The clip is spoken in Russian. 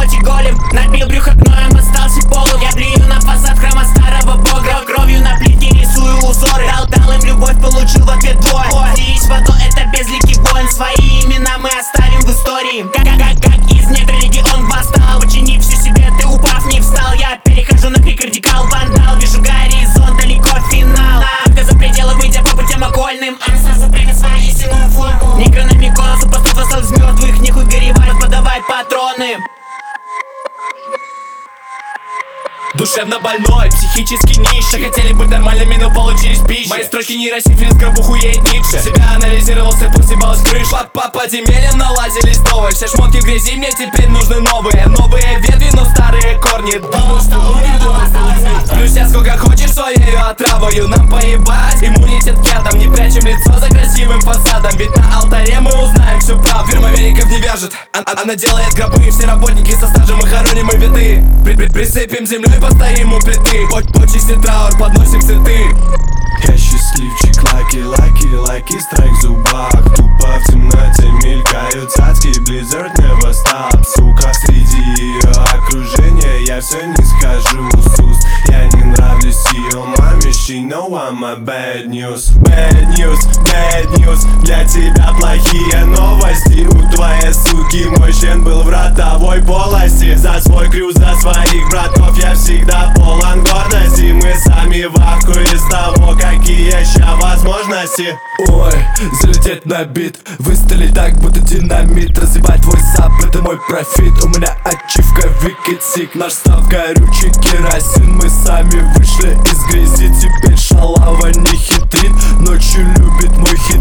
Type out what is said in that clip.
хоть и голем. Набил брюхо гноем, остался полым. Я плюю на фасад храма старого бога. Кровью на плитке рисую узоры. Дал им любовь, получил в ответ бой. Слились в одно, это безликий воин. Свои имена мы оставим в истории. Как из недр легион восстал. Почини все себе, ты упав не встал. Я перехожу на крик, радикал, вандал. Вижу горизонт, далеко финал. Только за пределы выйдя по путям окольным. Он сразу примет свою истинную форму. Некрономикон, супостат восстал из мертвых. Нехуй горевать, подавай патроны. Душевно больной, психически нищий. Хотели быть нормальными, но получились пищей. Мои строчки нейросифилис, гробуху едет Ницше. Себя анализировался, посебалась крыша. По подземельям налазились новые. Все шмотки в грязи, мне теперь нужны новые. Новые ветви, но старые корни. Плюс я сколько хочешь своей отравою. Нам поебать, иммунитет к ядам. Не прячем лицо за красивым фасадом. Ведь на алтаре мы узнаем всю правду. Фирма веников не вяжет, она делает гробы. Все работники со стажем, мы хороним и биты. Присыпем землей, постоим у плиты. Почисти траур, подносим цветы. Я счастливчик, лаки, страйк в зубах. Тупо в темноте мелькают цацки. Blizzard never stop, сука. Среди ее окружения я все не скажу с уст. Я не нравлюсь ее маме, she know I'm a bad news. Bad news, для тебя плохие новости. У твоей суки мой член был в ротовой полости. За свой крюк, за своих братов я всегда полон гордости. Мы сами в ахуе из того, какие ща возможности. Ой, залететь на бит, выстрелить так, будто динамит. Разъебать твой сап, это мой профит. У меня ачивка Wicked Sick. Наш став горючий керосин. Мы сами вышли из грязи, теперь шалава не хитрит. Ночью любит мой хит.